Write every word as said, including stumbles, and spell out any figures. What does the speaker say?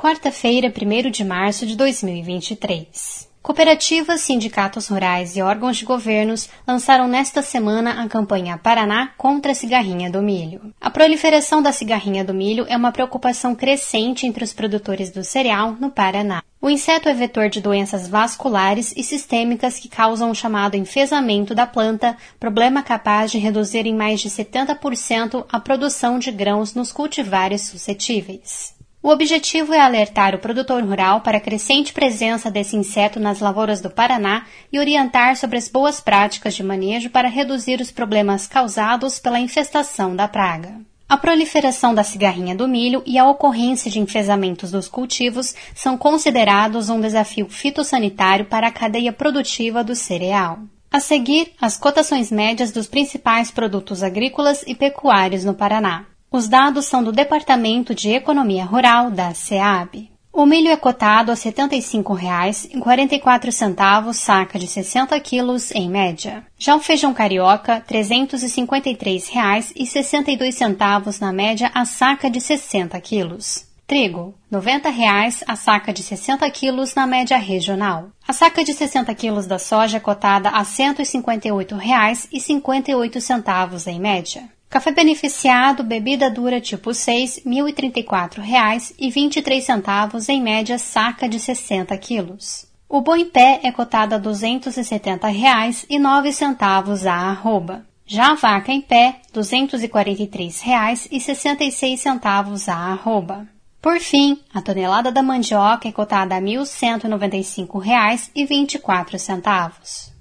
quarta-feira, primeiro de março de dois mil e vinte e três. Cooperativas, sindicatos rurais e órgãos de governos lançaram nesta semana a campanha Paraná contra a cigarrinha do milho. A proliferação da cigarrinha do milho é uma preocupação crescente entre os produtores do cereal no Paraná. O inseto é vetor de doenças vasculares e sistêmicas que causam o chamado enfesamento da planta, problema capaz de reduzir em mais de setenta por cento a produção de grãos nos cultivares suscetíveis. O objetivo é alertar o produtor rural para a crescente presença desse inseto nas lavouras do Paraná e orientar sobre as boas práticas de manejo para reduzir os problemas causados pela infestação da praga. A proliferação da cigarrinha do milho e a ocorrência de enfesamentos dos cultivos são considerados um desafio fitossanitário para a cadeia produtiva do cereal. A seguir, as cotações médias dos principais produtos agrícolas e pecuários no Paraná. Os dados são do Departamento de Economia Rural da SEAB. O milho é cotado a setenta e cinco reais e quarenta e quatro centavos saca de sessenta quilos em média. Já o feijão carioca, trezentos e cinquenta e três reais e sessenta e dois centavos na média a saca de sessenta quilos. Trigo, noventa reais a saca de sessenta quilos na média regional. A saca de sessenta quilos da soja é cotada a cento e cinquenta e oito reais e cinquenta e oito centavos em média. Café beneficiado, bebida dura tipo seis, mil e trinta e quatro reais e vinte e três centavos em média saca de sessenta quilos. O boi em pé é cotado a duzentos e setenta reais e nove centavos a arroba. Já a vaca em pé, duzentos e quarenta e três reais e sessenta e seis centavos a arroba. Por fim, a tonelada da mandioca é cotada a mil cento e noventa e cinco reais e vinte e quatro centavos.